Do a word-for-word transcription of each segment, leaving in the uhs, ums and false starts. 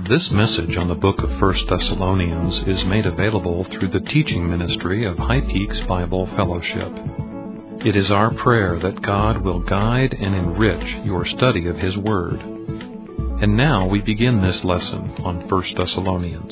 This message on the book of First Thessalonians is made available through the teaching ministry of High Peaks Bible Fellowship. It is our prayer that God will guide and enrich your study of His Word. And now we begin this lesson on First Thessalonians.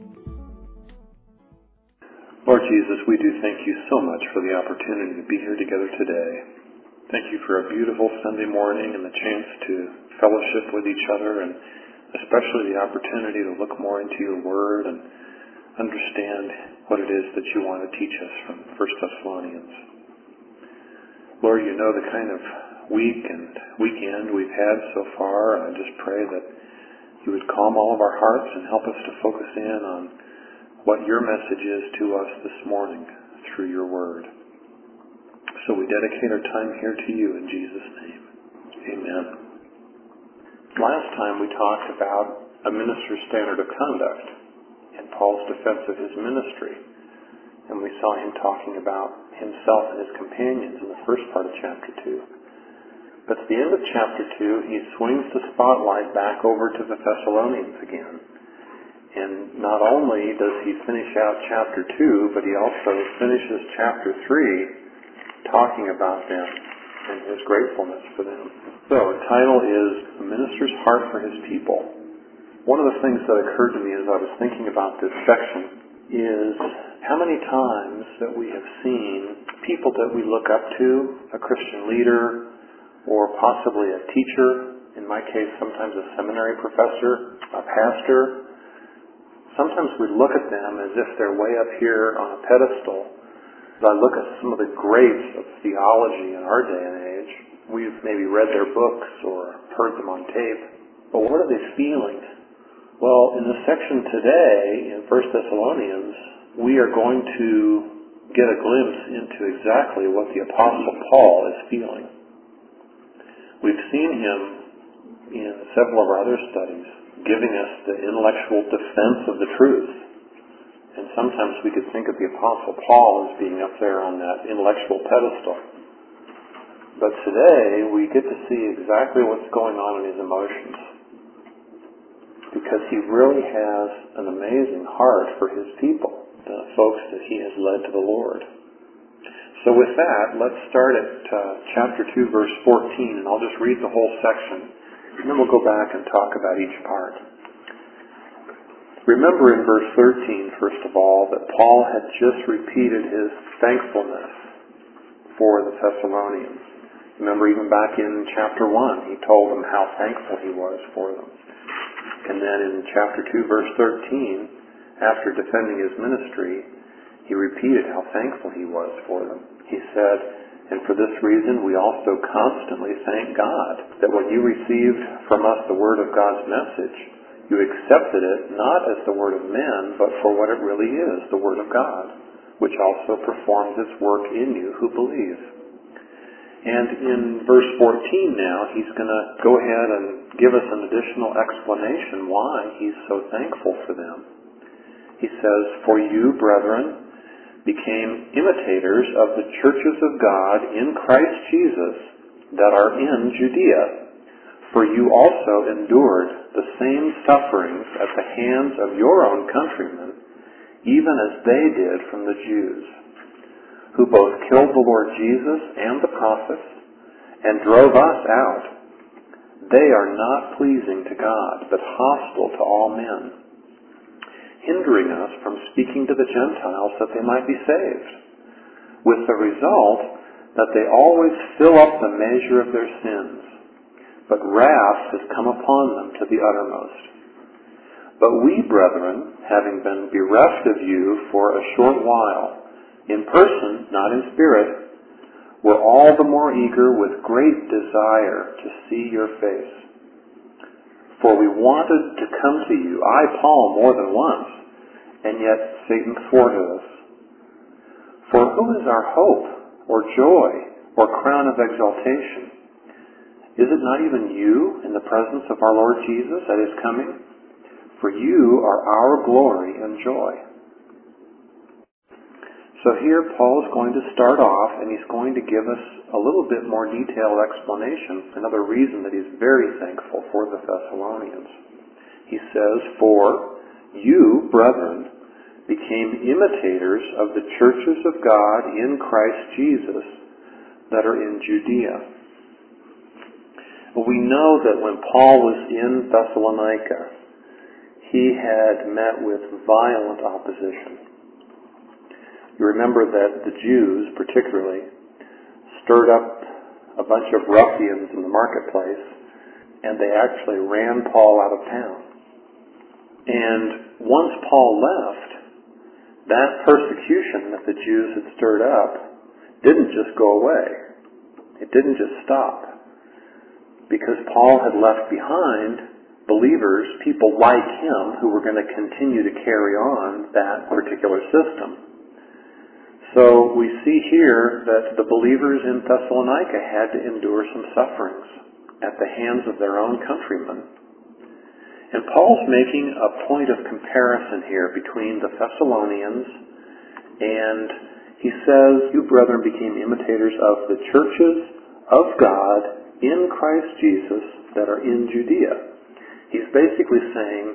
Lord Jesus, we do thank you so much for the opportunity to be here together today. Thank you for a beautiful Sunday morning and the chance to fellowship with each other, and especially the opportunity to look more into your Word and understand what it is that you want to teach us from First Thessalonians. Lord, you know the kind of week and weekend we've had so far, and I just pray that you would calm all of our hearts and help us to focus in on what your message is to us this morning through your Word. So we dedicate our time here to you in Jesus' name. Amen. Last time we talked about a minister's standard of conduct and Paul's defense of his ministry. And we saw him talking about himself and his companions in the first part of chapter two. But at the end of chapter two, he swings the spotlight back over to the Thessalonians again. And not only does he finish out chapter two, but he also finishes chapter three talking about them and his gratefulness for them. So, the title is A Minister's Heart for His People. One of the things that occurred to me as I was thinking about this section is how many times that we have seen people that we look up to, a Christian leader, or possibly a teacher, in my case sometimes a seminary professor, a pastor. Sometimes we look at them as if they're way up here on a pedestal. As I look at some of the greats of theology in our day and age, we've maybe read their books or heard them on tape, but what are they feeling? Well, in the section today in First Thessalonians, we are going to get a glimpse into exactly what the Apostle Paul is feeling. We've seen him in several of our other studies giving us the intellectual defense of the truth. And sometimes we could think of the Apostle Paul as being up there on that intellectual pedestal. But today, we get to see exactly what's going on in his emotions. Because he really has an amazing heart for his people, the folks that he has led to the Lord. So with that, let's start at uh, chapter two, verse fourteen, and I'll just read the whole section, and then we'll go back and talk about each part. Remember in verse thirteen, first of all, that Paul had just repeated his thankfulness for the Thessalonians. Remember even back in chapter one, he told them how thankful he was for them. And then in chapter two, verse thirteen, after defending his ministry, he repeated how thankful he was for them. He said, "And for this reason we also constantly thank God that when you received from us the word of God's message, you accepted it not as the word of men, but for what it really is, the word of God, which also performs its work in you who believe." And in verse fourteen now, he's going to go ahead and give us an additional explanation why he's so thankful for them. He says, "For you, brethren, became imitators of the churches of God in Christ Jesus that are in Judea. For you also endured the same sufferings at the hands of your own countrymen, even as they did from the Jews, who both killed the Lord Jesus and the prophets, and drove us out. They are not pleasing to God, but hostile to all men, hindering us from speaking to the Gentiles that they might be saved, with the result that they always fill up the measure of their sins. But wrath has come upon them to the uttermost. But we, brethren, having been bereft of you for a short while, in person, not in spirit, were all the more eager with great desire to see your face. For we wanted to come to you, I, Paul, more than once, and yet Satan thwarted us. For who is our hope, or joy, or crown of exaltation? Is it not even you in the presence of our Lord Jesus at His coming? For you are our glory and joy." So here Paul is going to start off, and he's going to give us a little bit more detailed explanation, another reason that he's very thankful for the Thessalonians. He says, "For you, brethren, became imitators of the churches of God in Christ Jesus that are in Judea." We know that when Paul was in Thessalonica, he had met with violent opposition. You remember that the Jews, particularly, stirred up a bunch of ruffians in the marketplace, and they actually ran Paul out of town. And once Paul left, that persecution that the Jews had stirred up didn't just go away. It didn't just stop. Because Paul had left behind believers, people like him, who were going to continue to carry on that particular system. So we see here that the believers in Thessalonica had to endure some sufferings at the hands of their own countrymen. And Paul's making a point of comparison here between the Thessalonians, and he says, "You, brethren, became imitators of the churches of God in Christ Jesus that are in Judea." He's basically saying,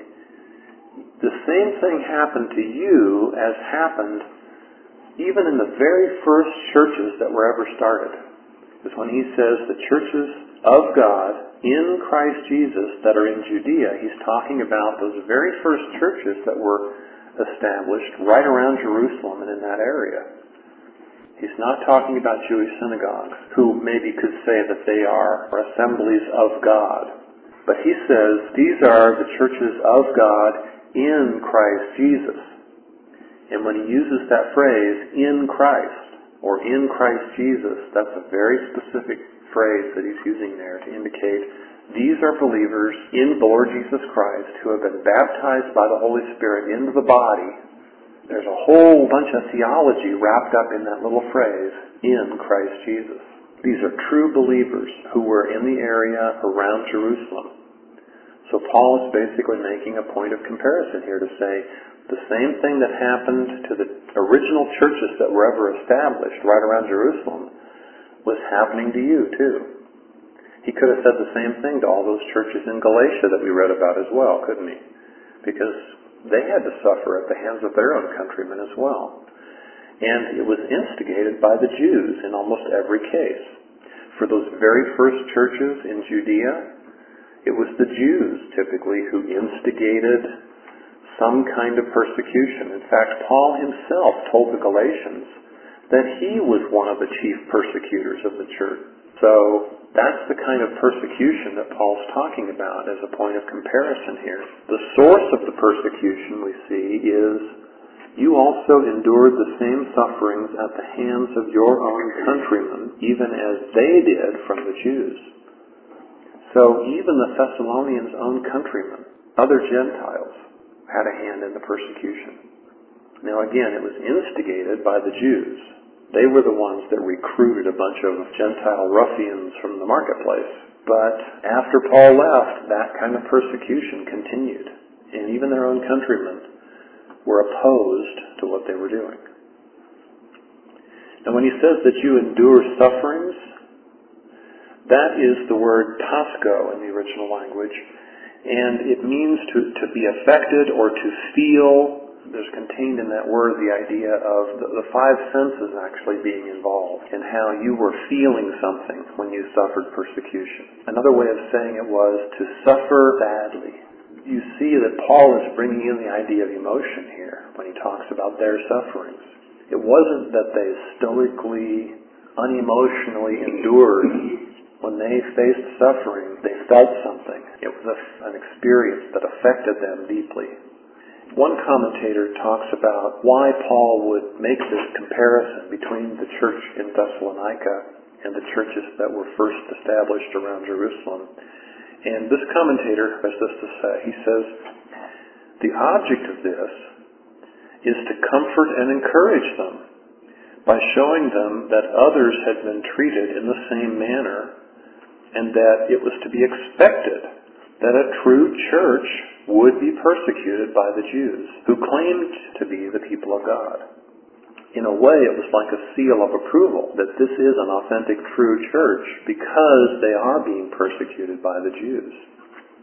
the same thing happened to you as happened even in the very first churches that were ever started. Because when he says the churches of God in Christ Jesus that are in Judea, he's talking about those very first churches that were established right around Jerusalem and in that area. He's not talking about Jewish synagogues, who maybe could say that they are assemblies of God. But he says these are the churches of God in Christ Jesus. And when he uses that phrase, in Christ, or in Christ Jesus, that's a very specific phrase that he's using there to indicate these are believers in the Lord Jesus Christ who have been baptized by the Holy Spirit into the body. There's a whole bunch of theology wrapped up in that little phrase, in Christ Jesus. These are true believers who were in the area around Jerusalem. So Paul is basically making a point of comparison here to say the same thing that happened to the original churches that were ever established right around Jerusalem was happening to you too. He could have said the same thing to all those churches in Galatia that we read about as well, couldn't he? Because they had to suffer at the hands of their own countrymen as well. And it was instigated by the Jews in almost every case. For those very first churches in Judea, it was the Jews typically who instigated some kind of persecution. In fact, Paul himself told the Galatians that he was one of the chief persecutors of the church. So that's the kind of persecution that Paul's talking about as a point of comparison here. The source of the persecution we see is you also endured the same sufferings at the hands of your own countrymen, even as they did from the Jews. So even the Thessalonians' own countrymen, other Gentiles, had a hand in the persecution. Now again, it was instigated by the Jews. They were the ones that recruited a bunch of Gentile ruffians from the marketplace. But after Paul left, that kind of persecution continued. And even their own countrymen were opposed to what they were doing. Now when he says that you endure sufferings, that is the word tasko in the original language. And it means to, to be affected or to feel. There's contained in that word the idea of the, the five senses actually being involved and how you were feeling something when you suffered persecution. Another way of saying it was to suffer badly. You see that Paul is bringing in the idea of emotion here when he talks about their sufferings. It wasn't that they stoically, unemotionally endured. When they faced suffering, they felt something. It was a, an experience that affected them deeply. One commentator talks about why Paul would make this comparison between the church in Thessalonica and the churches that were first established around Jerusalem. And this commentator has this to say. He says, the object of this is to comfort and encourage them by showing them that others had been treated in the same manner and that it was to be expected that a true church would be persecuted by the Jews, who claimed to be the people of God. In a way, it was like a seal of approval that this is an authentic, true church because they are being persecuted by the Jews.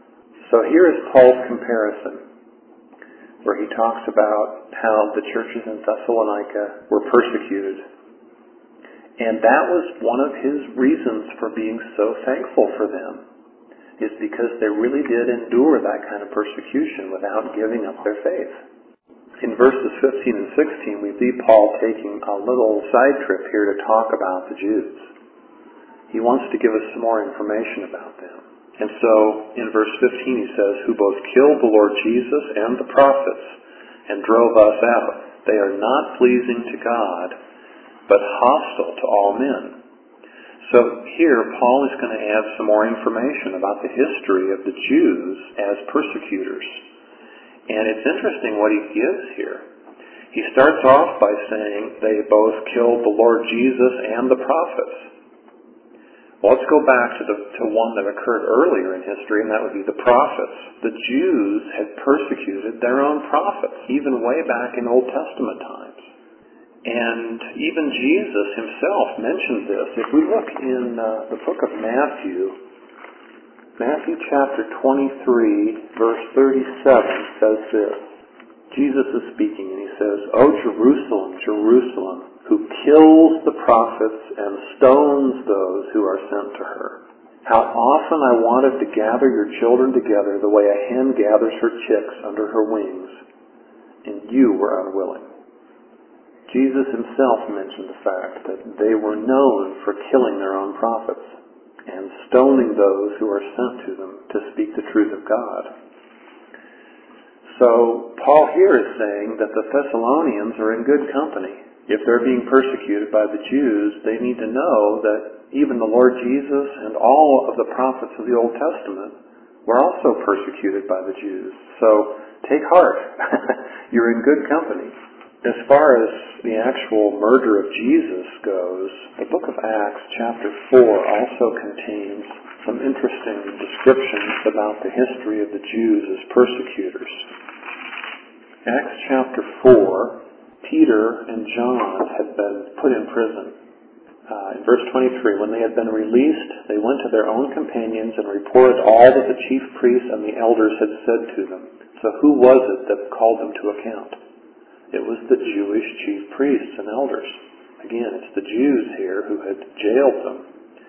So here is Paul's comparison, where he talks about how the churches in Thessalonica were persecuted. And that was one of his reasons for being so thankful for them, is because they really did endure that kind of persecution without giving up their faith. In verses fifteen and sixteen, we see Paul taking a little side trip here to talk about the Jews. He wants to give us some more information about them. And so, in verse fifteen he says, who both killed the Lord Jesus and the prophets, and drove us out. They are not pleasing to God, but hostile to all men. So here, Paul is going to add some more information about the history of the Jews as persecutors. And it's interesting what he gives here. He starts off by saying they both killed the Lord Jesus and the prophets. Well, let's go back to the to one that occurred earlier in history, and that would be the prophets. The Jews had persecuted their own prophets, even way back in Old Testament times. And even Jesus himself mentioned this. If we look in uh, the book of Matthew, Matthew chapter twenty-three, verse thirty-seven says this. Jesus is speaking, and he says, O Jerusalem, Jerusalem, who kills the prophets and stones those who are sent to her. How often I wanted to gather your children together the way a hen gathers her chicks under her wings, and you were unwilling. Jesus himself mentioned the fact that they were known for killing their own prophets and stoning those who are sent to them to speak the truth of God. So Paul here is saying that the Thessalonians are in good company. If they're being persecuted by the Jews, they need to know that even the Lord Jesus and all of the prophets of the Old Testament were also persecuted by the Jews. So take heart. You're in good company. As far as the actual murder of Jesus goes, the book of Acts, chapter four, also contains some interesting descriptions about the history of the Jews as persecutors. Acts chapter four, Peter and John had been put in prison. Uh, in verse twenty-three, when they had been released, they went to their own companions and reported all that the chief priests and the elders had said to them. So who was it that called them to account? It was the Jewish chief priests and elders. Again, it's the Jews here who had jailed them.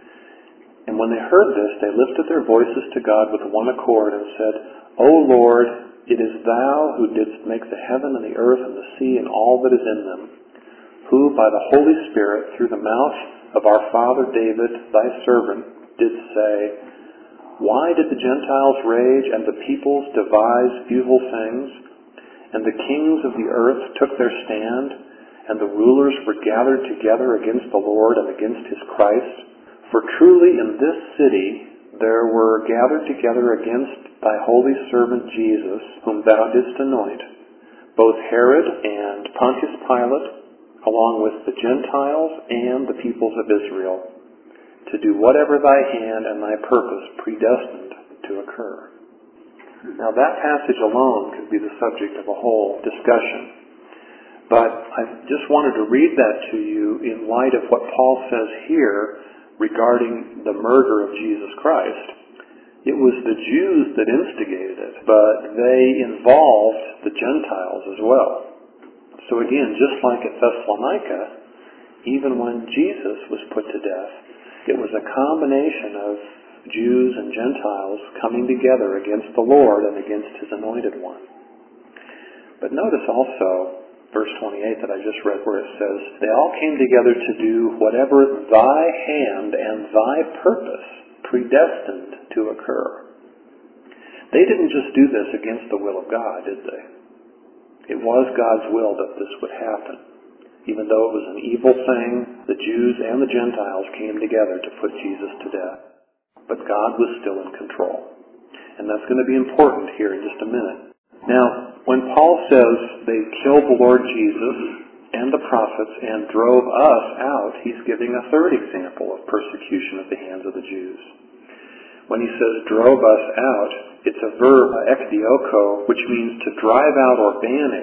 And when they heard this, they lifted their voices to God with one accord and said, O Lord, it is thou who didst make the heaven and the earth and the sea and all that is in them, who by the Holy Spirit through the mouth of our father David, thy servant, didst say, Why did the Gentiles rage and the peoples devise evil things? And the kings of the earth took their stand, and the rulers were gathered together against the Lord and against his Christ. For truly in this city there were gathered together against thy holy servant Jesus, whom thou didst anoint, both Herod and Pontius Pilate, along with the Gentiles and the peoples of Israel, to do whatever thy hand and thy purpose predestined to occur. Now that passage alone could be the subject of a whole discussion. But I just wanted to read that to you in light of what Paul says here regarding the murder of Jesus Christ. It was the Jews that instigated it, but they involved the Gentiles as well. So again, just like at Thessalonica, even when Jesus was put to death, it was a combination of Jews and Gentiles coming together against the Lord and against his anointed one. But notice also verse twenty-eight that I just read where it says, They all came together to do whatever thy hand and thy purpose predestined to occur. They didn't just do this against the will of God, did they? It was God's will that this would happen. Even though it was an evil thing, the Jews and the Gentiles came together to put Jesus to death. But God was still in control. And that's going to be important here in just a minute. Now, when Paul says they killed the Lord Jesus and the prophets and drove us out, he's giving a third example of persecution at the hands of the Jews. When he says drove us out, it's a verb, ekdioko, which means to drive out or banish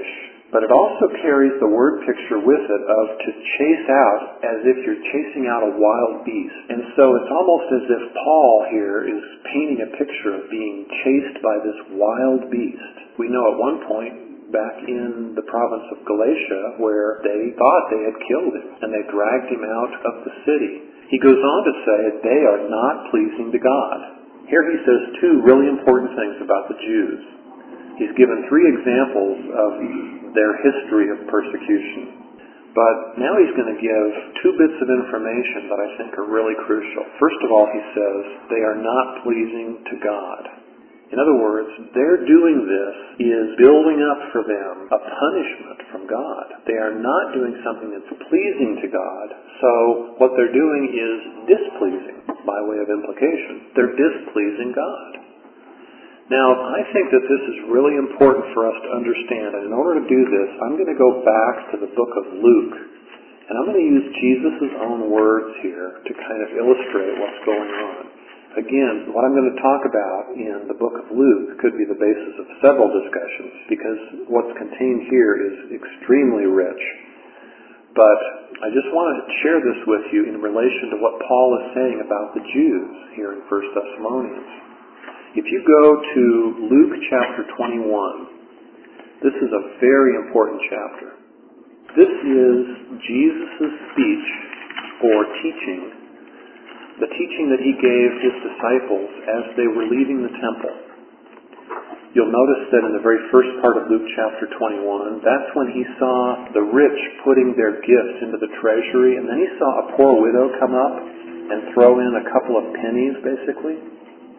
But it also carries the word picture with it of to chase out as if you're chasing out a wild beast. And so it's almost as if Paul here is painting a picture of being chased by this wild beast. We know at one point back in the province of Galatia where they thought they had killed him and they dragged him out of the city. He goes on to say they are not pleasing to God. Here he says two really important things about the Jews. He's given three examples of their history of persecution. But now he's going to give two bits of information that I think are really crucial. First of all, he says they are not pleasing to God. In other words, their doing this is building up for them a punishment from God. They are not doing something that's pleasing to God. So what they're doing is displeasing, by way of implication. They're displeasing God. Now, I think that this is really important for us to understand, and in order to do this, I'm going to go back to the book of Luke, and I'm going to use Jesus' own words here to kind of illustrate what's going on. Again, what I'm going to talk about in the book of Luke could be the basis of several discussions, because what's contained here is extremely rich. But I just want to share this with you in relation to what Paul is saying about the Jews here in First Thessalonians. If you go to Luke chapter twenty-one, this is a very important chapter. This is Jesus' speech or teaching, the teaching that he gave his disciples as they were leaving the temple. You'll notice that in the very first part of Luke chapter twenty-one, that's when he saw the rich putting their gifts into the treasury, and then he saw a poor widow come up and throw in a couple of pennies, basically.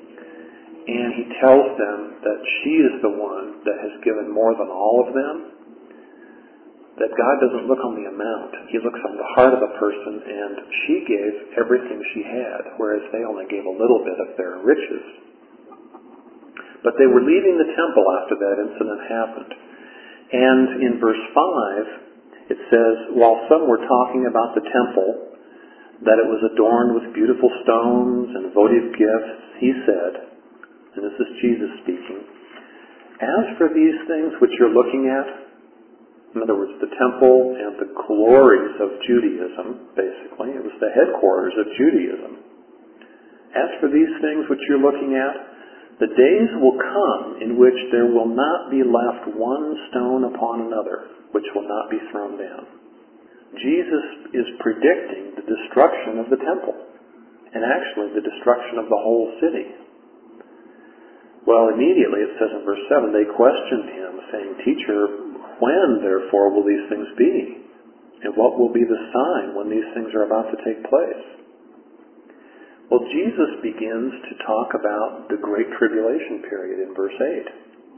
And he tells them that she is the one that has given more than all of them. That God doesn't look on the amount. He looks on the heart of the person, and she gave everything she had, whereas they only gave a little bit of their riches. But they were leaving the temple after that incident happened. And in verse five, it says, while some were talking about the temple, that it was adorned with beautiful stones and votive gifts, he said, and this is Jesus speaking, as for these things which you're looking at, in other words, the temple and the glories of Judaism, basically, it was the headquarters of Judaism. As for these things which you're looking at, the days will come in which there will not be left one stone upon another, which will not be thrown down. Jesus is predicting the destruction of the temple, and actually the destruction of the whole city. Well, immediately, it says in verse seven, they questioned him, saying, Teacher, when, therefore, will these things be? And what will be the sign when these things are about to take place? Well, Jesus begins to talk about the Great Tribulation period in verse eight.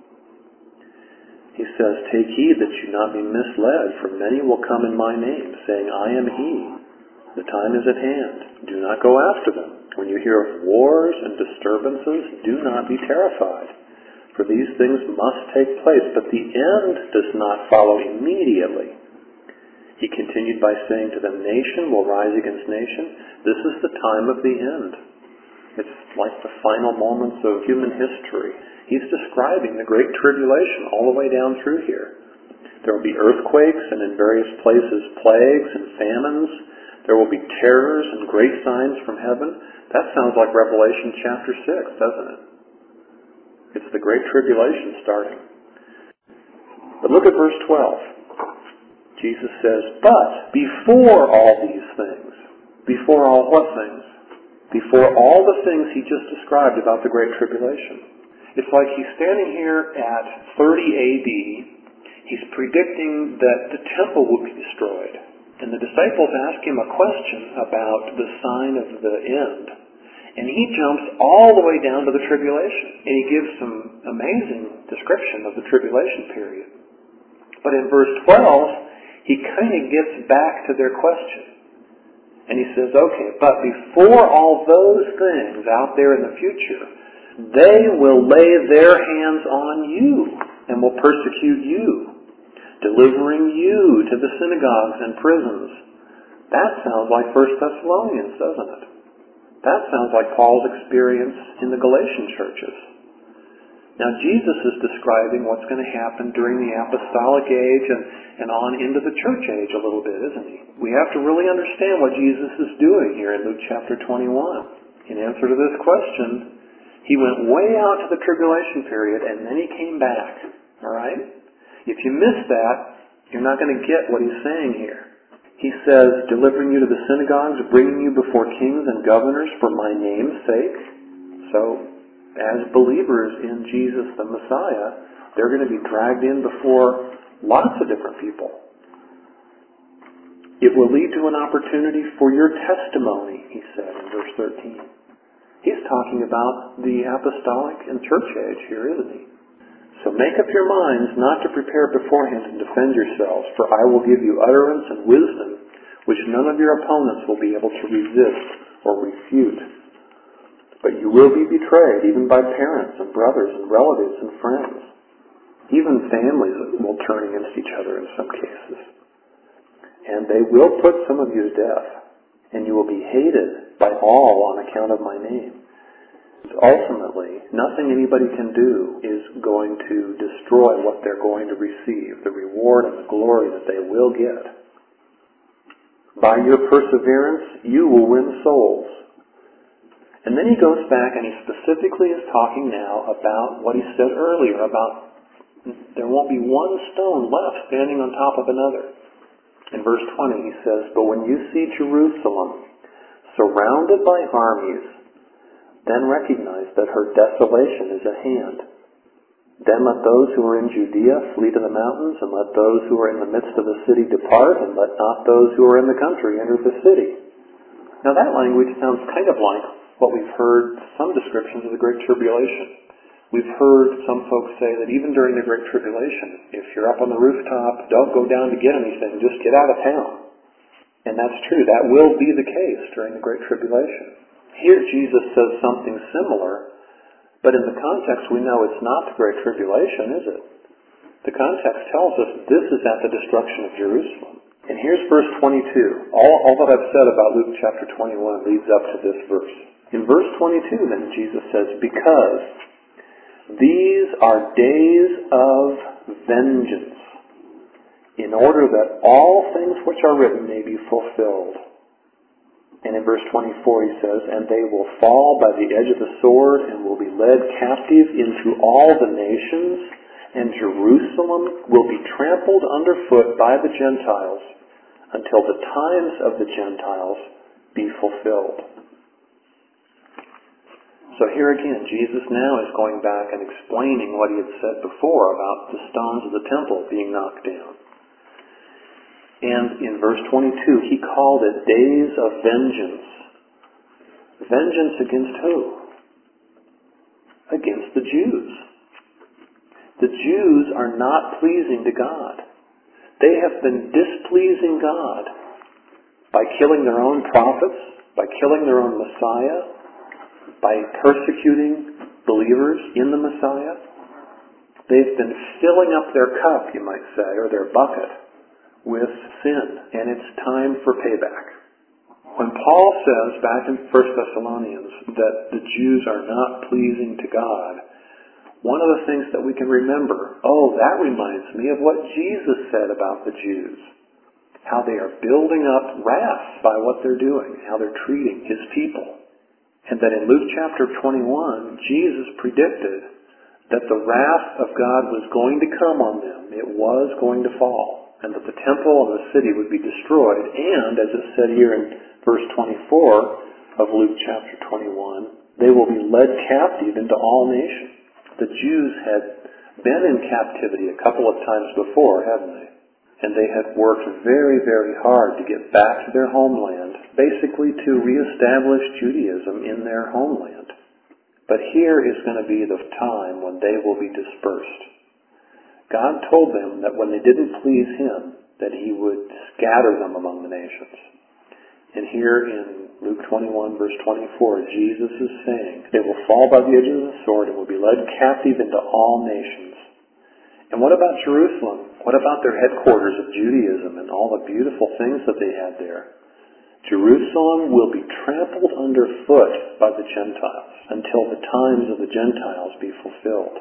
He says, Take heed that you not be misled, for many will come in my name, saying, I am he. The time is at hand. Do not go after them. When you hear of wars and disturbances, do not be terrified, for these things must take place, but the end does not follow immediately. He continued by saying to them, Nation will rise against nation. This is the time of the end. It's like the final moments of human history. He's describing the Great Tribulation all the way down through here. There will be earthquakes and in various places plagues and famines. There will be terrors and great signs from heaven. That sounds like Revelation chapter six, doesn't it? It's the Great Tribulation starting. But look at verse twelve. Jesus says, But before all these things, before all what things? Before all the things he just described about the Great Tribulation. It's like he's standing here at thirty A D. He's predicting that the temple will be destroyed. And the disciples ask him a question about the sign of the end. And he jumps all the way down to the tribulation. And he gives some amazing description of the tribulation period. But in verse twelve, he kind of gets back to their question. And he says, okay, but before all those things out there in the future, they will lay their hands on you and will persecute you, delivering you to the synagogues and prisons. That sounds like First Thessalonians, doesn't it? That sounds like Paul's experience in the Galatian churches. Now Jesus is describing what's going to happen during the apostolic age and, and on into the church age a little bit, isn't he? We have to really understand what Jesus is doing here in Luke chapter twenty-one. In answer to this question, he went way out to the tribulation period and then he came back. All right? If you miss that, you're not going to get what he's saying here. He says, delivering you to the synagogues, bringing you before kings and governors for my name's sake. So, as believers in Jesus the Messiah, they're going to be dragged in before lots of different people. It will lead to an opportunity for your testimony, he said in verse thirteen. He's talking about the apostolic and church age here, isn't he? So make up your minds not to prepare beforehand to defend yourselves, for I will give you utterance and wisdom, which none of your opponents will be able to resist or refute. But you will be betrayed, even by parents and brothers and relatives and friends. Even families will turn against each other in some cases. And they will put some of you to death, and you will be hated by all on account of my name. Ultimately, nothing anybody can do is going to destroy what they're going to receive, the reward and the glory that they will get. By your perseverance, you will win souls. And then he goes back and he specifically is talking now about what he said earlier about there won't be one stone left standing on top of another. In verse twenty he says, but when you see Jerusalem surrounded by armies, then recognize that her desolation is at hand. Then let those who are in Judea flee to the mountains, and let those who are in the midst of the city depart, and let not those who are in the country enter the city. Now that language sounds kind of like what we've heard some descriptions of the Great Tribulation. We've heard some folks say that even during the Great Tribulation, if you're up on the rooftop, don't go down to get anything, just get out of town. And that's true. That will be the case during the Great Tribulation. Here Jesus says something similar, but in the context we know it's not the Great Tribulation, is it? The context tells us this is at the destruction of Jerusalem. And here's verse twenty-two. All, all that I've said about Luke chapter twenty-one leads up to this verse. In verse twenty-two then Jesus says, because these are days of vengeance, in order that all things which are written may be fulfilled. And in verse twenty-four he says, and they will fall by the edge of the sword and will be led captive into all the nations, and Jerusalem will be trampled underfoot by the Gentiles until the times of the Gentiles be fulfilled. So here again, Jesus now is going back and explaining what he had said before about the stones of the temple being knocked down. And in verse twenty-two, he called it days of vengeance. Vengeance against who? Against the Jews. The Jews are not pleasing to God. They have been displeasing God by killing their own prophets, by killing their own Messiah, by persecuting believers in the Messiah. They've been filling up their cup, you might say, or their bucket, with sin, and it's time for payback. When Paul says back in First Thessalonians that the Jews are not pleasing to God, one of the things that we can remember, oh, that reminds me of what Jesus said about the Jews, how they are building up wrath by what they're doing, how they're treating his people. And that in Luke chapter twenty-one, Jesus predicted that the wrath of God was going to come on them. It was going to fall. And that the temple and the city would be destroyed. And, as it said here in verse twenty-four of Luke chapter twenty-one, they will be led captive into all nations. The Jews had been in captivity a couple of times before, hadn't they? And they had worked very, very hard to get back to their homeland, basically to reestablish Judaism in their homeland. But here is going to be the time when they will be dispersed. God told them that when they didn't please him, that he would scatter them among the nations. And here in Luke twenty-one, verse twenty-four, Jesus is saying, they will fall by the edge of the sword and will be led captive into all nations. And what about Jerusalem? What about their headquarters of Judaism and all the beautiful things that they had there? Jerusalem will be trampled underfoot by the Gentiles until the times of the Gentiles be fulfilled.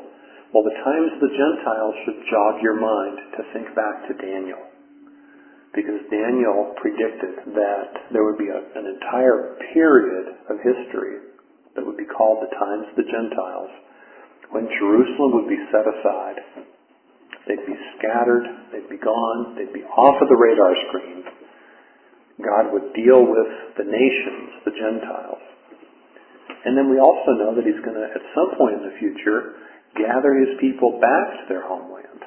Well, the times of the Gentiles should jog your mind to think back to Daniel. Because Daniel predicted that there would be a, an entire period of history that would be called the times of the Gentiles, when Jerusalem would be set aside. They'd be scattered, they'd be gone, they'd be off of the radar screen. God would deal with the nations, the Gentiles. And then we also know that He's going to, at some point in the future, gather His people back to their homeland.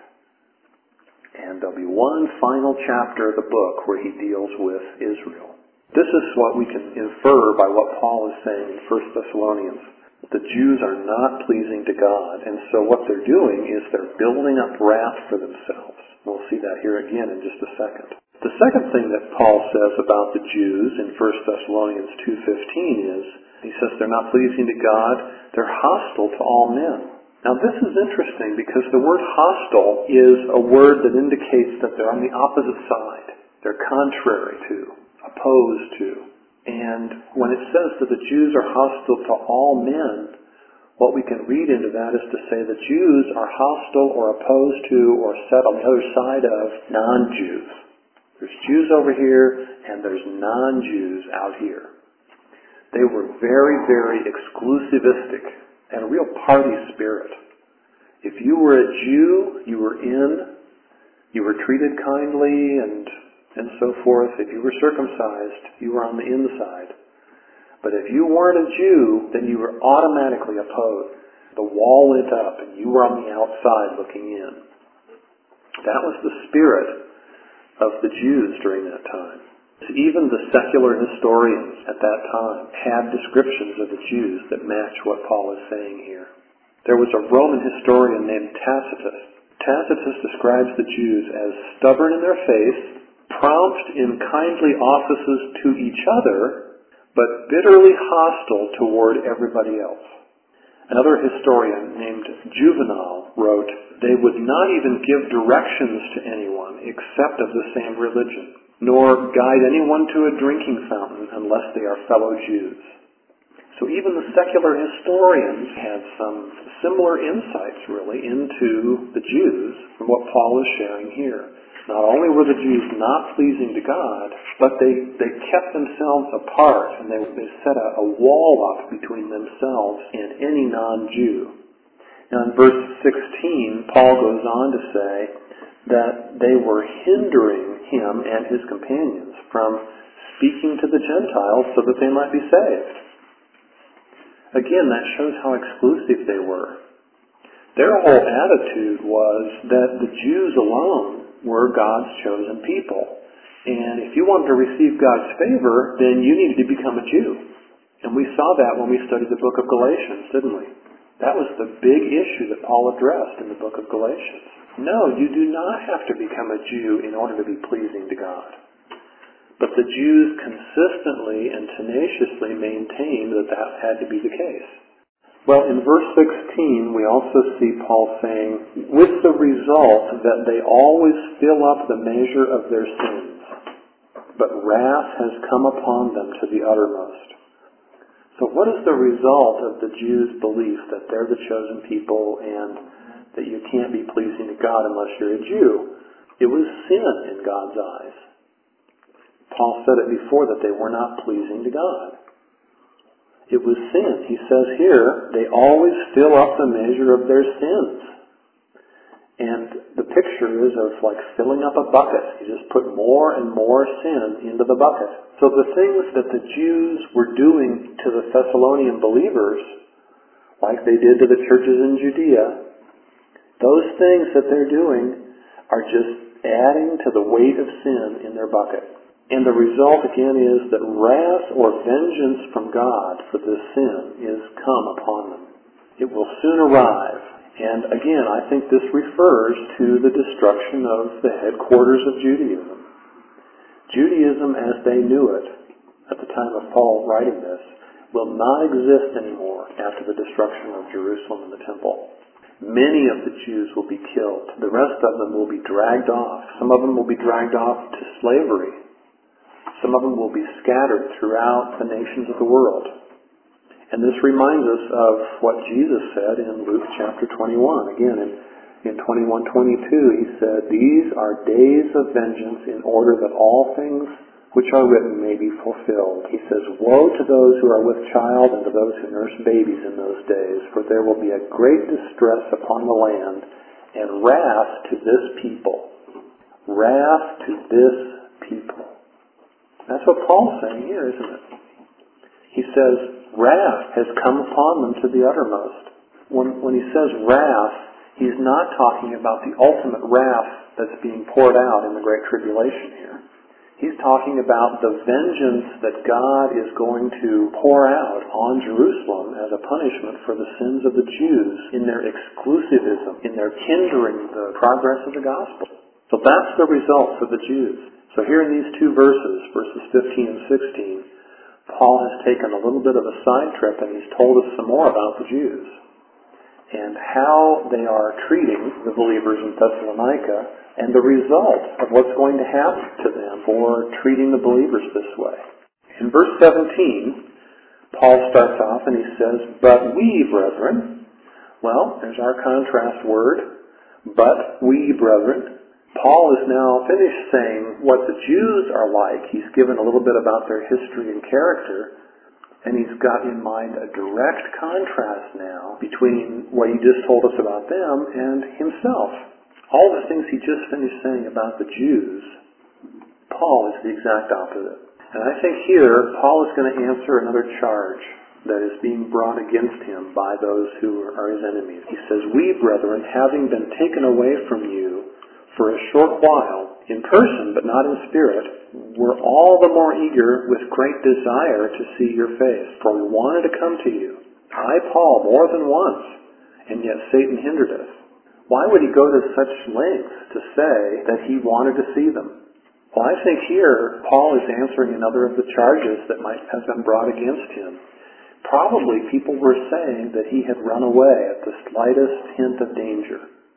And there'll be one final chapter of the book where He deals with Israel. This is what we can infer by what Paul is saying in First Thessalonians. The Jews are not pleasing to God, and so what they're doing is they're building up wrath for themselves. We'll see that here again in just a second. The second thing that Paul says about the Jews in First Thessalonians two fifteen is, he says they're not pleasing to God, they're hostile to all men. Now this is interesting because the word hostile is a word that indicates that they're on the opposite side. They're contrary to, opposed to. And when it says that the Jews are hostile to all men, what we can read into that is to say the Jews are hostile or opposed to or set on the other side of non-Jews. There's Jews over here and there's non-Jews out here. They were very, very exclusivistic and a real party spirit. If you were a Jew, you were in, you were treated kindly and and so forth. If you were circumcised, you were on the inside. But if you weren't a Jew, then you were automatically opposed. The wall went up and you were on the outside looking in. That was the spirit of the Jews during that time. Even the secular historians at that time had descriptions of the Jews that match what Paul is saying here. There was a Roman historian named Tacitus. Tacitus describes the Jews as stubborn in their faith, prompt in kindly offices to each other, but bitterly hostile toward everybody else. Another historian named Juvenal wrote, they would not even give directions to anyone except of the same religion, nor guide anyone to a drinking fountain unless they are fellow Jews. So even the secular historians had some similar insights, really, into the Jews from what Paul is sharing here. Not only were the Jews not pleasing to God, but they, they kept themselves apart, and they, they set a, a wall up between themselves and any non-Jew. Now in verse sixteen, Paul goes on to say that they were hindering him and his companions from speaking to the Gentiles so that they might be saved. Again, that shows how exclusive they were. Their whole attitude was that the Jews alone were God's chosen people. And if you wanted to receive God's favor, then you needed to become a Jew. And we saw that when we studied the book of Galatians, didn't we? That was the big issue that Paul addressed in the book of Galatians. No, you do not have to become a Jew in order to be pleasing to God. But the Jews consistently and tenaciously maintained that that had to be the case. Well, in verse sixteen, we also see Paul saying, with the result that they always fill up the measure of their sins, but wrath has come upon them to the uttermost. So what is the result of the Jews' belief that they're the chosen people and that you can't be pleasing to God unless you're a Jew? It was sin in God's eyes. Paul said it before that they were not pleasing to God. It was sin. He says here, they always fill up the measure of their sins. And the picture is of like filling up a bucket. You just put more and more sin into the bucket. So the things that the Jews were doing to the Thessalonian believers, like they did to the churches in Judea, those things that they're doing are just adding to the weight of sin in their bucket. And the result, again, is that wrath or vengeance from God for this sin is come upon them. It will soon arrive. And again, I think this refers to the destruction of the headquarters of Judaism. Judaism as they knew it at the time of Paul writing this will not exist anymore after the destruction of Jerusalem and the temple. Many of the Jews will be killed. The rest of them will be dragged off. Some of them will be dragged off to slavery. Some of them will be scattered throughout the nations of the world. And this reminds us of what Jesus said in Luke chapter twenty-one. Again, in, in twenty-one twenty-two, he said, "These are days of vengeance in order that all things which are written may be fulfilled." He says, "Woe to those who are with child and to those who nurse babies in those days, for there will be a great distress upon the land and wrath to this people." Wrath to this people. That's what Paul's saying here, isn't it? He says, wrath has come upon them to the uttermost. When, when he says wrath, he's not talking about the ultimate wrath that's being poured out in the Great Tribulation here. He's talking about the vengeance that God is going to pour out on Jerusalem as a punishment for the sins of the Jews in their exclusivism, in their hindering the progress of the gospel. So that's the result for the Jews. So here in these two verses, verses fifteen and sixteen, Paul has taken a little bit of a side trip and he's told us some more about the Jews and how they are treating the believers in Thessalonica and the result of what's going to happen to them for treating the believers this way. In verse seventeen, Paul starts off and he says, "But we, brethren," well, there's our contrast word, "but we, brethren." Paul is now finished saying what the Jews are like. He's given a little bit about their history and character, and he's got in mind a direct contrast now between what he just told us about them and himself. All the things he just finished saying about the Jews, Paul is the exact opposite. And I think here, Paul is going to answer another charge that is being brought against him by those who are his enemies. He says, "We, brethren, having been taken away from you for a short while, in person but not in spirit, were all the more eager with great desire to see your face. For we wanted to come to you, I, Paul, more than once, and yet Satan hindered us." Why would he go to such lengths to say that he wanted to see them? Well, I think here Paul is answering another of the charges that might have been brought against him. Probably people were saying that he had run away at the slightest hint of danger.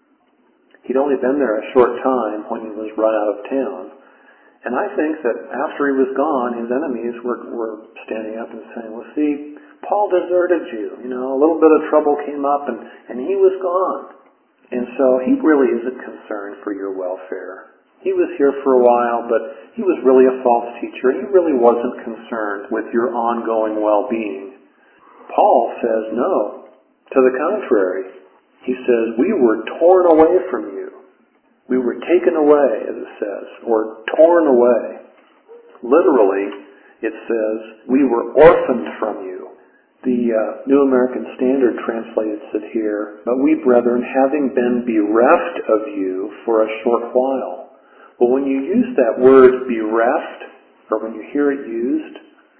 He'd only been there a short time when he was run out of town. And I think that after he was gone, his enemies were, were standing up and saying, "Well, see, Paul deserted you. You know, a little bit of trouble came up and, and he was gone. And so he really isn't concerned for your welfare. He was here for a while, but he was really a false teacher. He really wasn't concerned with your ongoing well-being." Paul says, no, to the contrary. He says, "We were torn away from you. We were taken away," as it says, or torn away. Literally, it says, "We were orphaned from you." The uh, New American Standard translates it here, "But we, brethren, having been bereft of you for a short while." Well, when you use that word bereft, or when you hear it used,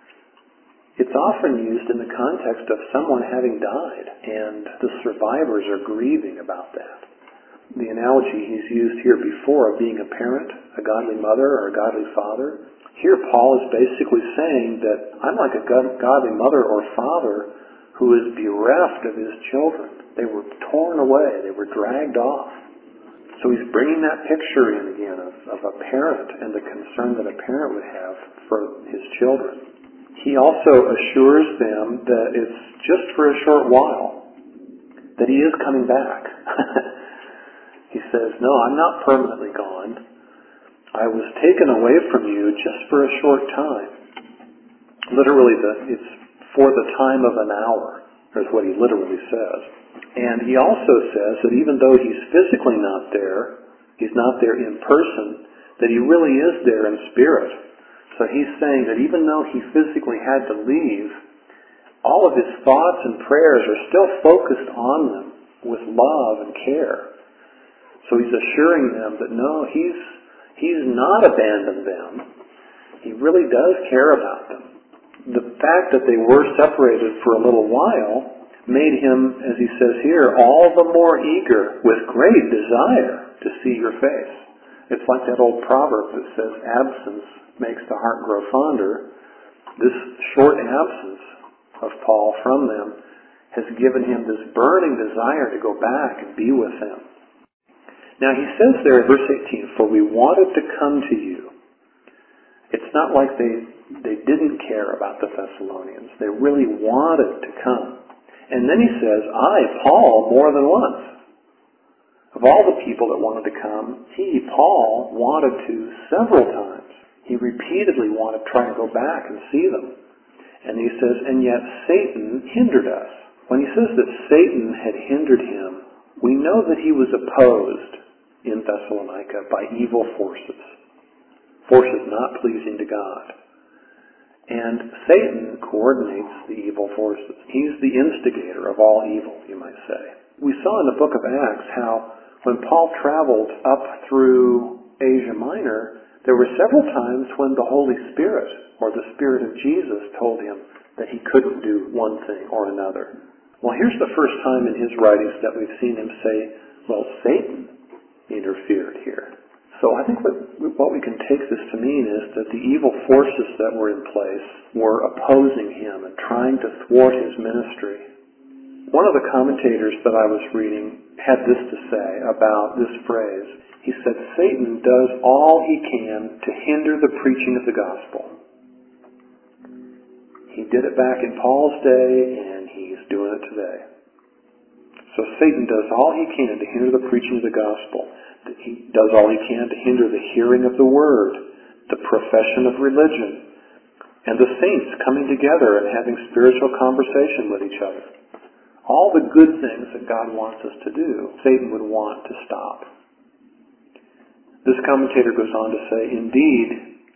it's often used in the context of someone having died, and the survivors are grieving about that. The analogy he's used here before of being a parent, a godly mother or a godly father, here Paul is basically saying that I'm like a godly mother or father who is bereft of his children. They were torn away. They were dragged off. So he's bringing that picture in again of, of a parent and the concern that a parent would have for his children. He also assures them that it's just for a short while, that he is coming back. He says, "No, I'm not permanently gone. I was taken away from you just for a short time." Literally, the, it's for the time of an hour, is what he literally says. And he also says that even though he's physically not there, he's not there in person, that he really is there in spirit. So he's saying that even though he physically had to leave, all of his thoughts and prayers are still focused on them with love and care. So he's assuring them that no, he's he's not abandoned them. He really does care about them. The fact that they were separated for a little while made him, as he says here, all the more eager with great desire to see your face. It's like that old proverb that says, "Absence makes the heart grow fonder." This short absence of Paul from them has given him this burning desire to go back and be with them. Now he says there in verse eighteen, "For we wanted to come to you." It's not like they they didn't care about the Thessalonians. They really wanted to come. And then he says, I, Paul, more than once. Of all the people that wanted to come, he, Paul, wanted to several times. He repeatedly wanted to try and go back and see them. And he says, and yet Satan hindered us. When he says that Satan had hindered him, we know that he was opposed in Thessalonica by evil forces. Forces not pleasing to God. And Satan coordinates the evil forces. He's the instigator of all evil, you might say. We saw in the book of Acts how when Paul traveled up through Asia Minor, there were several times when the Holy Spirit, or the Spirit of Jesus, told him that he couldn't do one thing or another. Well, here's the first time in his writings that we've seen him say, well, Satan interfered here. So I think what, what we can take this to mean is that the evil forces that were in place were opposing him and trying to thwart his ministry. One of the commentators that I was reading had this to say about this phrase. He said, Satan does all he can to hinder the preaching of the gospel. He did it back in Paul's day, and he's doing it today. So Satan does all he can to hinder the preaching of the gospel. He does all he can to hinder the hearing of the word, the profession of religion, and the saints coming together and having spiritual conversation with each other. All the good things that God wants us to do, Satan would want to stop. This commentator goes on to say, indeed,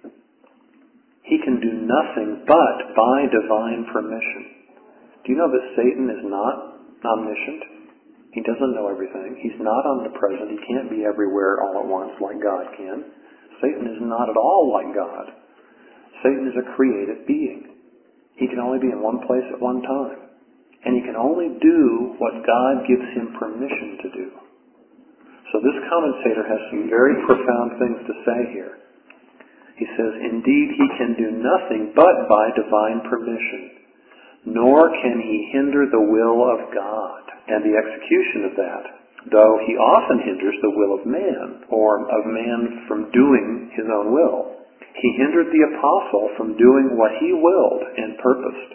he can do nothing but by divine permission. Do you know that Satan is not omniscient? He doesn't know everything. He's not omnipresent. He can't be everywhere all at once like God can. Satan is not at all like God. Satan is a created being. He can only be in one place at one time. And he can only do what God gives him permission to do. So this commentator has some very profound things to say here. He says, indeed, he can do nothing but by divine permission, nor can he hinder the will of God and the execution of that, though he often hinders the will of man, or of man from doing his own will. He hindered the apostle from doing what he willed and purposed.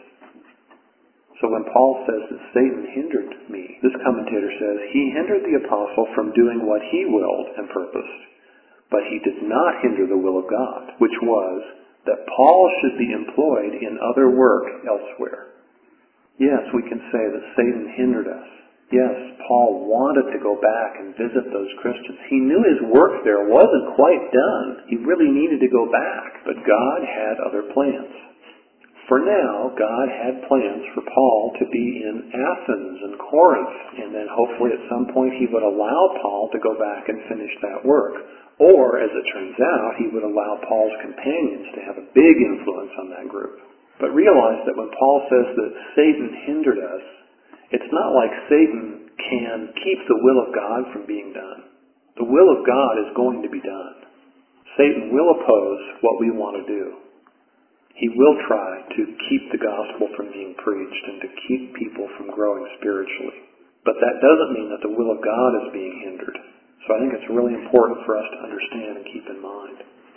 So when Paul says that Satan hindered me, this commentator says he hindered the apostle from doing what he willed and purposed, but he did not hinder the will of God, which was that Paul should be employed in other work elsewhere. Yes, we can say that Satan hindered us. Yes, Paul wanted to go back and visit those Christians. He knew his work there wasn't quite done. He really needed to go back, but God had other plans. For now, God had plans for Paul to be in Athens and Corinth, and then hopefully at some point he would allow Paul to go back and finish that work. Or, as it turns out, he would allow Paul's companions to have a big influence on that group. But realize that when Paul says that Satan hindered us, it's not like Satan can keep the will of God from being done. The will of God is going to be done. Satan will oppose what we want to do. He will try to keep the gospel from being preached and to keep people from growing spiritually. But that doesn't mean that the will of God is being hindered. So I think it's really important for us to understand and keep in mind.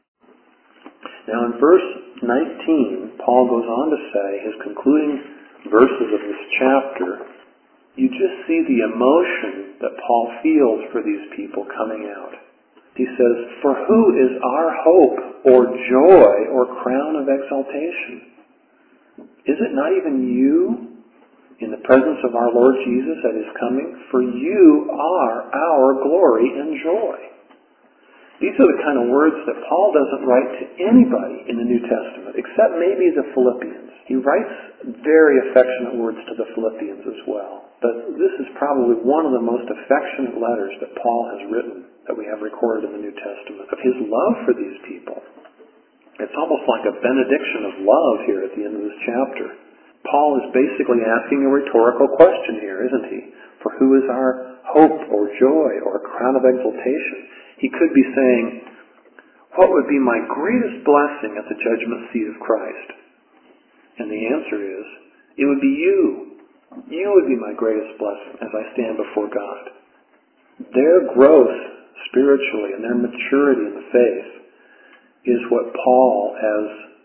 Now in verse nineteen, Paul goes on to say, his concluding verses of this chapter, you just see the emotion that Paul feels for these people coming out. He says, for who is our hope or joy or crown of exaltation? Is it not even you in the presence of our Lord Jesus at his coming? For you are our glory and joy. These are the kind of words that Paul doesn't write to anybody in the New Testament, except maybe the Philippians. He writes very affectionate words to the Philippians as well. But this is probably one of the most affectionate letters that Paul has written, that we have recorded in the New Testament, of his love for these people. It's almost like a benediction of love here at the end of this chapter. Paul is basically asking a rhetorical question here, isn't he? For who is our hope or joy or crown of exaltation? He could be saying, what would be my greatest blessing at the judgment seat of Christ? And the answer is, it would be you. You would be my greatest blessing as I stand before God. Their growth spiritually and their maturity in the faith is what Paul has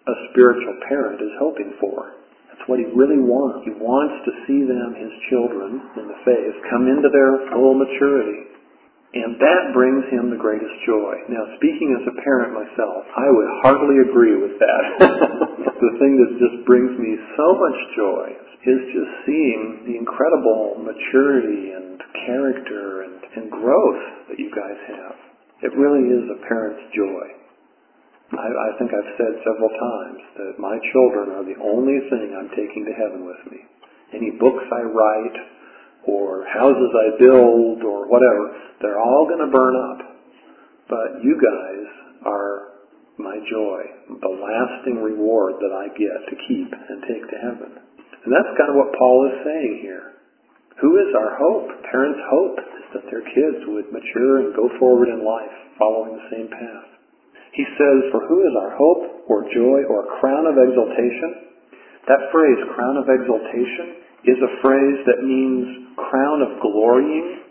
a spiritual parent is hoping for. That's what he really wants. He wants to see them, his children in the faith, come into their full maturity. And that brings him the greatest joy. Now, speaking as a parent myself, I would heartily agree with that. The thing that just brings me so much joy is just seeing the incredible maturity and character and, and growth that you guys have. It really is a parent's joy. I, I think I've said several times that my children are the only thing I'm taking to heaven with me. Any books I write, or houses I build, or whatever, they're all going to burn up. But you guys are my joy, the lasting reward that I get to keep and take to heaven. And that's kind of what Paul is saying here. Who is our hope? Parents' hope is that their kids would mature and go forward in life, following the same path. He says, for who is our hope, or joy, or crown of exaltation? That phrase, crown of exaltation, is a phrase that means crown of glorying.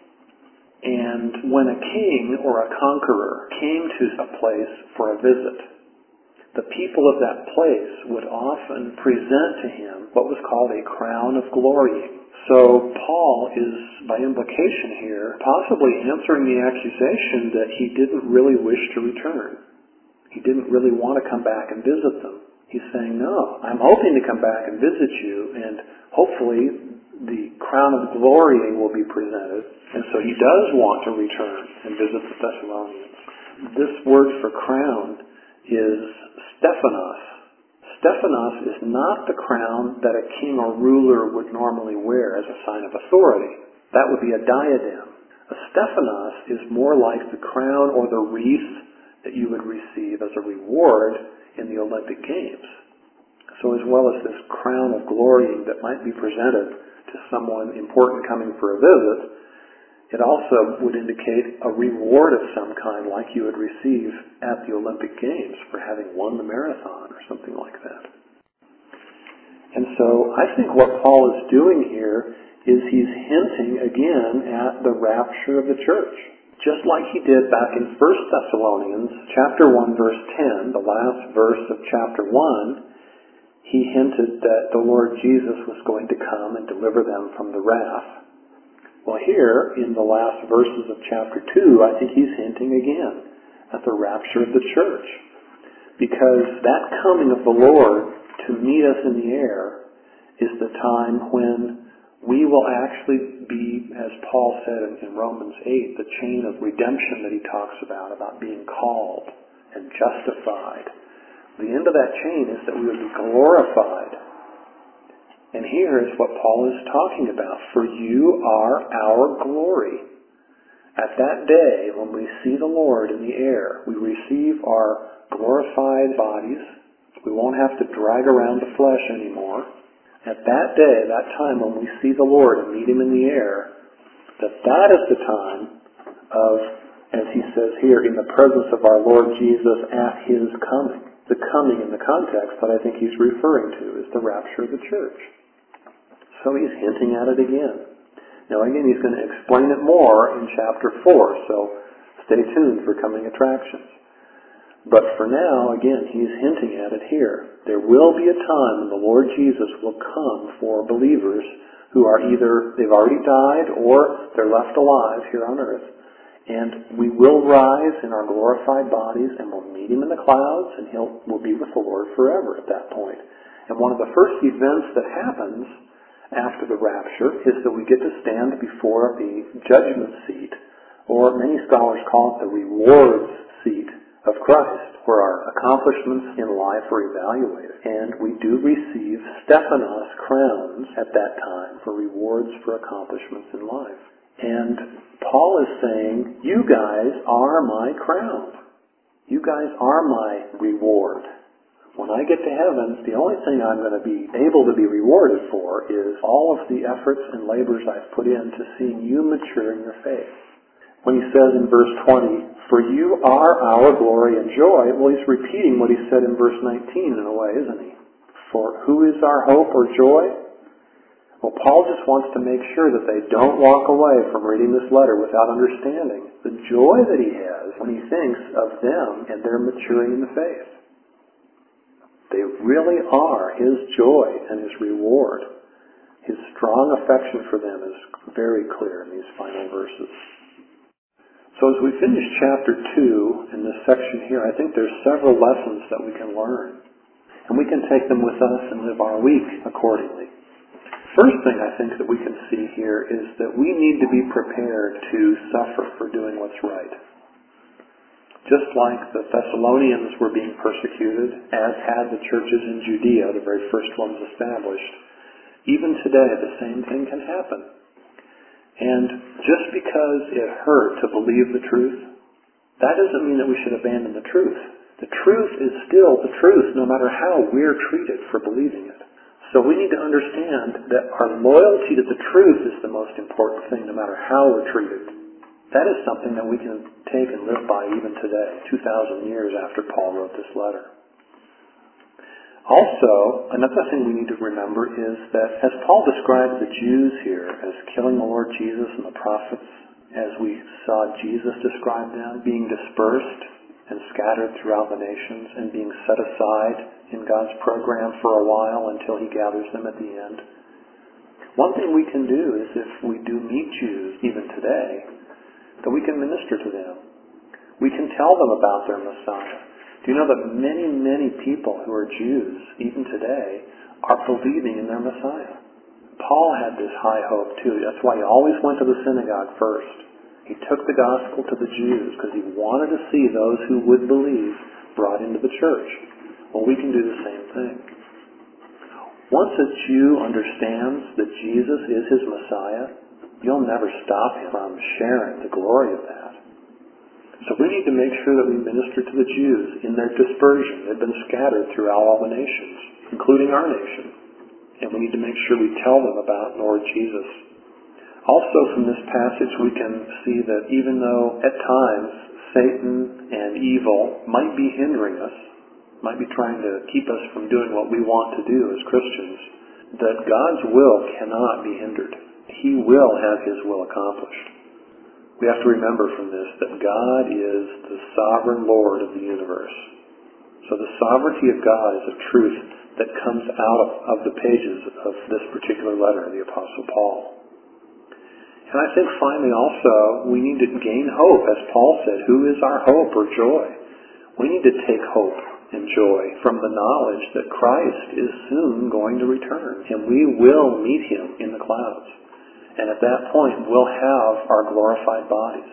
And when a king or a conqueror came to a place for a visit, the people of that place would often present to him what was called a crown of glorying. So Paul is, by implication here, possibly answering the accusation that he didn't really wish to return. He didn't really want to come back and visit them. He's saying, no, I'm hoping to come back and visit you, and hopefully the crown of glorying will be presented. And so he does want to return and visit the Thessalonians. This word for crown is Stephanos. Stephanos is not the crown that a king or ruler would normally wear as a sign of authority. That would be a diadem. A Stephanos is more like the crown or the wreath that you would receive as a reward in the Olympic Games. So as well as this crown of glorying that might be presented to someone important coming for a visit, it also would indicate a reward of some kind like you would receive at the Olympic Games for having won the marathon or something like that. And so I think what Paul is doing here is he's hinting again at the rapture of the church. Just like he did back in First Thessalonians chapter one, verse ten, the last verse of chapter one, he hinted that the Lord Jesus was going to come and deliver them from the wrath. Well, here, in the last verses of chapter two, I think he's hinting again at the rapture of the church. Because that coming of the Lord to meet us in the air is the time when we will actually be, as Paul said in, in Romans eight, the chain of redemption that he talks about, about being called and justified. The end of that chain is that we will be glorified. And here is what Paul is talking about. For you are our glory. At that day, when we see the Lord in the air, we receive our glorified bodies. We won't have to drag around the flesh anymore. At that day, that time when we see the Lord and meet Him in the air, that that is the time of, as he says here, in the presence of our Lord Jesus at His coming. The coming in the context that I think he's referring to is the rapture of the church. So he's hinting at it again. Now again, he's going to explain it more in chapter four, so stay tuned for coming attractions. But for now, again, he's hinting at it here. There will be a time when the Lord Jesus will come for believers who are either, they've already died or they're left alive here on earth. And we will rise in our glorified bodies and we'll meet Him in the clouds and He'll, we'll be with the Lord forever at that point. And one of the first events that happens after the rapture is that we get to stand before the judgment seat, or many scholars call it the rewards seat of Christ, where our accomplishments in life are evaluated. And we do receive Stephanos crowns at that time for rewards for accomplishments in life. And Paul is saying, you guys are my crown. You guys are my reward. When I get to heaven, the only thing I'm going to be able to be rewarded for is all of the efforts and labors I've put into seeing you mature in your faith. When he says in verse twenty, for you are our glory and joy, well, he's repeating what he said in verse nineteen in a way, isn't he? For who is our hope or joy? Well, Paul just wants to make sure that they don't walk away from reading this letter without understanding the joy that he has when he thinks of them and their maturing in the faith. They really are His joy and His reward. His strong affection for them is very clear in these final verses. So as we finish chapter two in this section here, I think there's several lessons that we can learn. And we can take them with us and live our week accordingly. First thing I think that we can see here is that we need to be prepared to suffer for doing what's right. Just like the Thessalonians were being persecuted, as had the churches in Judea, the very first ones established, even today the same thing can happen. And just because it hurt to believe the truth, that doesn't mean that we should abandon the truth. The truth is still the truth, no matter how we're treated for believing it. So we need to understand that our loyalty to the truth is the most important thing, no matter how we're treated. That is something that we can take and live by even today, two thousand years after Paul wrote this letter. Also, another thing we need to remember is that as Paul describes the Jews here as killing the Lord Jesus and the prophets, as we saw Jesus describe them, being dispersed and scattered throughout the nations and being set aside in God's program for a while until He gathers them at the end. One thing we can do is if we do meet Jews, even today, that we can minister to them. We can tell them about their Messiah. Do you know that many, many people who are Jews, even today, are believing in their Messiah? Paul had this high hope too. That's why he always went to the synagogue first. He took the gospel to the Jews because he wanted to see those who would believe brought into the church. Well, we can do the same thing. Once a Jew understands that Jesus is his Messiah, you'll never stop him from sharing the glory of that. So we need to make sure that we minister to the Jews in their dispersion. They've been scattered throughout all the nations, including our nation. And we need to make sure we tell them about Lord Jesus. Also from this passage we can see that even though at times Satan and evil might be hindering us, might be trying to keep us from doing what we want to do as Christians, that God's will cannot be hindered. He will have His will accomplished. We have to remember from this that God is the sovereign Lord of the universe. So the sovereignty of God is a truth that comes out of, of the pages of this particular letter of the Apostle Paul. And I think finally also we need to gain hope. As Paul said, who is our hope or joy? We need to take hope and joy from the knowledge that Christ is soon going to return, and we will meet Him in the clouds. And at that point, we'll have our glorified bodies.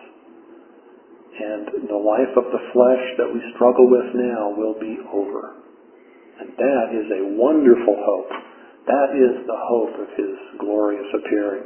And the life of the flesh that we struggle with now will be over. And that is a wonderful hope. That is the hope of His glorious appearing.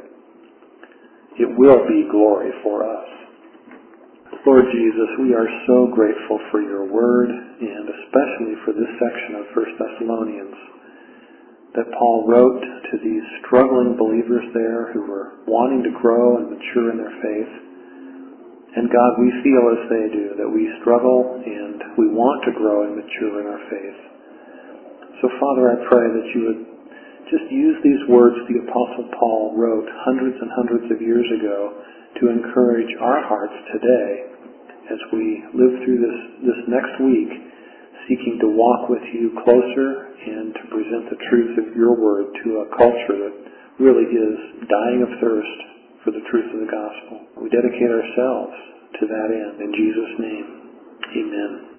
It will be glory for us. Lord Jesus, we are so grateful for Your Word, and especially for this section of First Thessalonians that Paul wrote to these struggling believers there who were wanting to grow and mature in their faith. And God, we feel as they do, that we struggle and we want to grow and mature in our faith. So Father, I pray that You would just use these words the Apostle Paul wrote hundreds and hundreds of years ago to encourage our hearts today as we live through this, this next week, seeking to walk with You closer and to present the truth of Your Word to a culture that really is dying of thirst for the truth of the gospel. We dedicate ourselves to that end. In Jesus' name, amen.